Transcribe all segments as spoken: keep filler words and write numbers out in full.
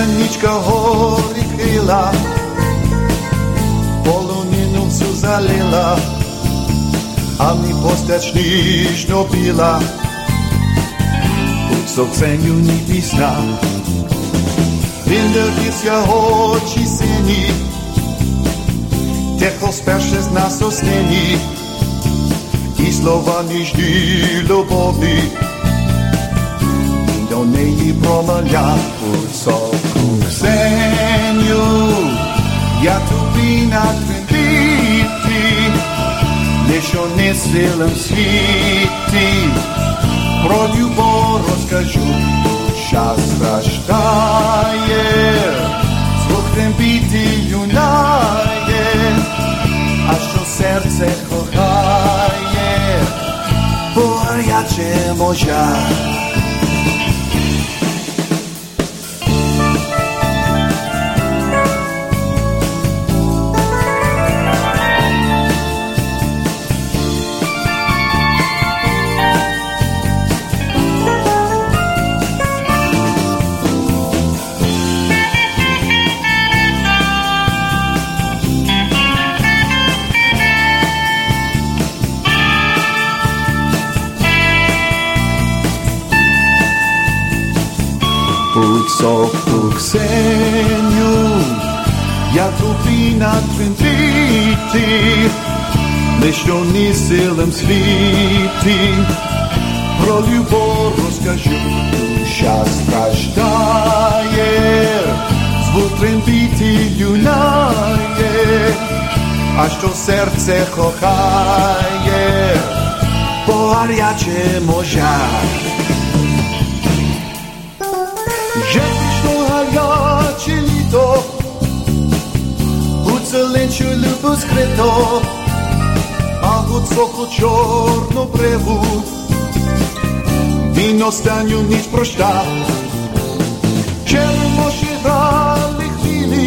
Пшеничка гори крила, полонину всю залила, а ми постач ніжно біла, у совценю ні пісня. Віндервіться очі сині, тихо сперше з нас оснені, і слова ніжні, любовні, до неї промовляв у соку. Ксеню, я тобі на трембіті, лиш у несилам світі, про любов розкажу, душа страждає, звук трембіти юнає, а що серце кохає, бо гаряче може. Соку Ксеню, я тобі на трембіті, лиш у несилам світі, про любов розкажу, душа страждає, звук трембіти юнає, а що серце кохає, бо гаряче може. Že prišlo harjače lito, u celenču ljubo skryto, a u coko čorno brevu, vino stanju nič prošta. Čermo širali hvili,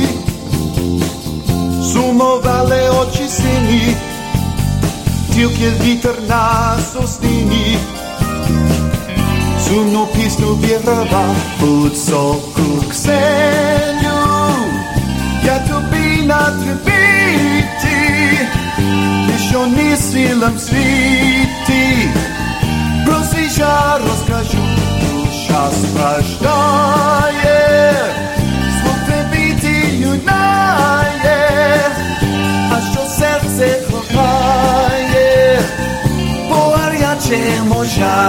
sumovale oči sini, tilke viter nas ostini, sumnu pisnu vjerava u soku Ksenju, ja тобі на трембіті, лиш у несилам світі, про свіжа розкажу, душа страждає, звук трембіти юнає, а що серце кохає, бо гаряче може.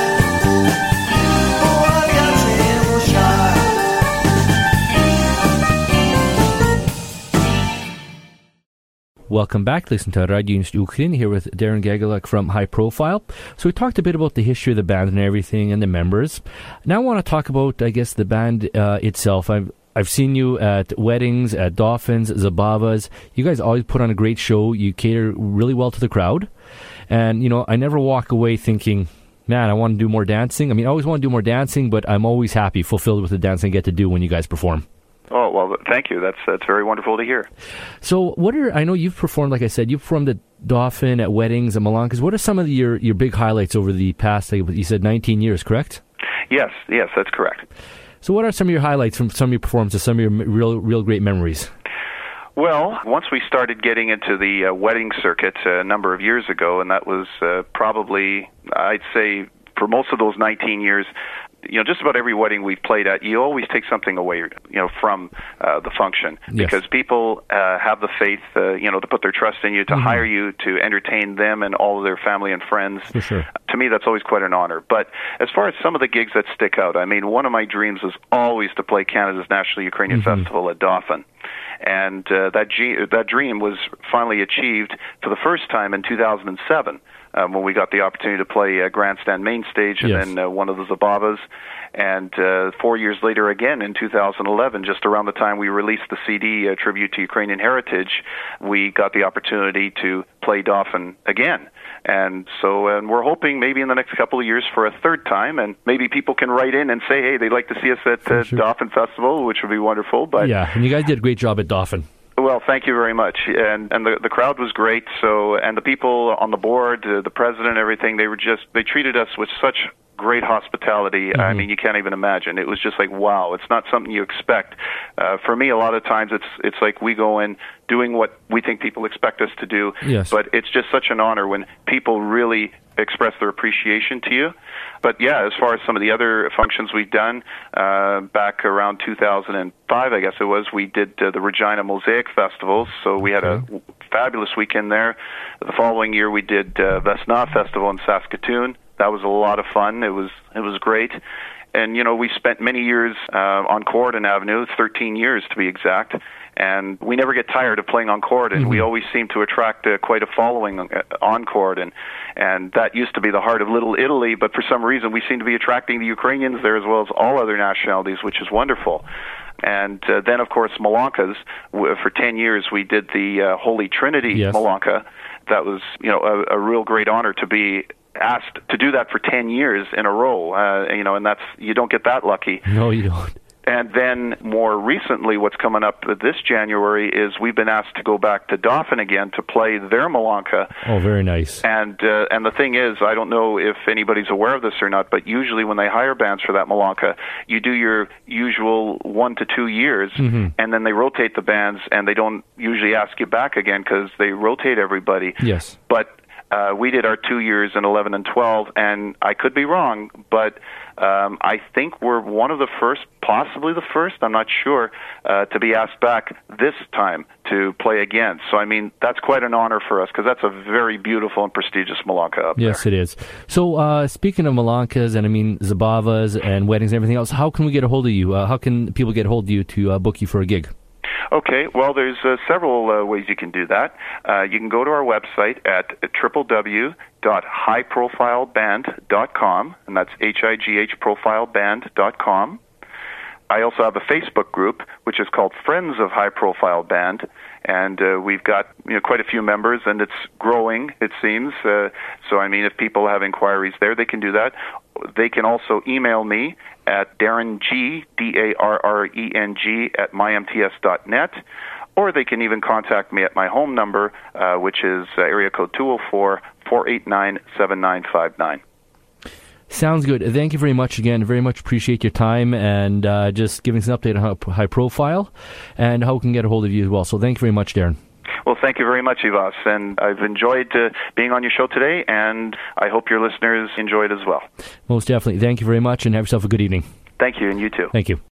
Welcome back. Listen to Radio Ukraine here with Darren Gagaluk from High Profile. So we talked a bit about the history of the band and everything and the members. Now I want to talk about, I guess, the band uh, itself. I've I've seen you at weddings, at Dolphins, Zabavas. You guys always put on a great show. You cater really well to the crowd. And, you know, I never walk away thinking, man, I want to do more dancing. I mean, I always want to do more dancing, but I'm always happy, fulfilled with the dancing I get to do when you guys perform. Oh, well, thank you. That's that's very wonderful to hear. So what are, I know you've performed, like I said, you've performed at Dauphin, at weddings, at Malancas. What are some of the, your, your big highlights over the past, like you said, nineteen years, correct? Yes, yes, that's correct. So what are some of your highlights from some of your performances, some of your real, real great memories? Well, once we started getting into the uh, wedding circuit uh, a number of years ago, and that was uh, probably, I'd say, for most of those nineteen years, you know, just about every wedding we've played at, you always take something away, you know, from uh, the function. Yes. Because people uh, have the faith, uh, you know, to put their trust in you, to mm-hmm. hire you to entertain them and all of their family and friends. For sure. To me, that's always quite an honor. But as far as some of the gigs that stick out, I mean, one of my dreams was always to play Canada's National Ukrainian mm-hmm. Festival at Dauphin. And uh, that, G- that dream was finally achieved for the first time in two thousand seven. Um, when we got the opportunity to play uh, Grandstand Main Stage and yes. then uh, one of the Zabavas. And uh, four years later again, in two thousand eleven, just around the time we released the C D, uh, Tribute to Ukrainian Heritage, we got the opportunity to play Dauphin again. And so and we're hoping maybe in the next couple of years for a third time, and maybe people can write in and say, hey, they'd like to see us at uh, sure. Dauphin Festival, which would be wonderful. But yeah, and you guys did a great job at Dauphin. Well, thank you very much, and and the the crowd was great. So, and the people on the board, uh, the president, everything, they were just they treated us with such great hospitality. Mm-hmm. I mean, you can't even imagine. It was just like, wow, it's not something you expect. Uh, for me, a lot of times it's it's like we go in doing what we think people expect us to do, yes. but it's just such an honor when people really express their appreciation to you. But yeah, as far as some of the other functions we've done, uh, back around two thousand five, I guess it was, we did uh, the Regina Mosaic Festivals, so we had okay. a fabulous weekend there. The following year, we did uh, Vesna Festival in Saskatoon. That was a lot of fun. It was it was great. And, you know, we spent many years uh, on Corridon Avenue, thirteen years to be exact, and we never get tired of playing on Corridon. Mm-hmm. We always seem to attract uh, quite a following on Corridon, and that used to be the heart of Little Italy, but for some reason we seem to be attracting the Ukrainians there as well as all other nationalities, which is wonderful. And uh, then, of course, Malonkas. For ten years, we did the uh, Holy Trinity yes. Malonka. That was, you know, a, a real great honor to be asked to do that for ten years in a row, uh, you know, and that's, you don't get that lucky. No, you don't. And then more recently, what's coming up this January is we've been asked to go back to Dauphin again to play their Malonka. Oh, very nice. And uh, and the thing is, I don't know if anybody's aware of this or not, but usually when they hire bands for that Malonka, you do your usual one to two years, mm-hmm. and then they rotate the bands, and they don't usually ask you back again because they rotate everybody. Yes. But Uh, we did our two years in eleven and twelve, and I could be wrong, but um, I think we're one of the first, possibly the first, I'm not sure, uh, to be asked back this time to play again. So, I mean, that's quite an honor for us, because that's a very beautiful and prestigious Malonka up yes, there. Yes, it is. So, uh, speaking of Malonkas, and I mean, Zabavas and weddings and everything else, how can we get a hold of you? Uh, how can people get a hold of you to uh, book you for a gig? Okay, well, there's uh, several uh, ways you can do that. Uh, you can go to our website at w w w dot high profile band dot com, and that's H I G H profile band dot com. I also have a Facebook group, which is called Friends of High Profile Band, and uh, we've got you know quite a few members, and it's growing, it seems. Uh, so, I mean, if people have inquiries there, they can do that. They can also email me at Darren G, D A R R E N G, at my m t s dot net, or they can even contact me at my home number, uh, which is uh, area code two oh four, four eight nine, seven nine five nine. Sounds good. Thank you very much again. Very much appreciate your time and uh, just giving us an update on High Profile and how we can get a hold of you as well. So thank you very much, Darren. Well, thank you very much, Ivas, and I've enjoyed uh, being on your show today, and I hope your listeners enjoyed as well. Most definitely. Thank you very much, and have yourself a good evening. Thank you, and you too. Thank you.